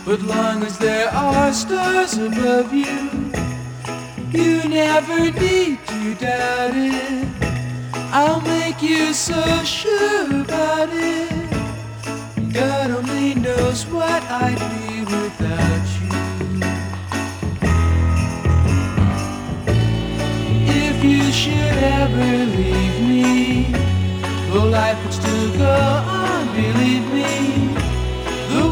But long as there are stars above you, you never need to doubt it. I'll make you so sure about it. God only knows what I'd be without you. If you should ever leave me, well, life would still go on, believe me.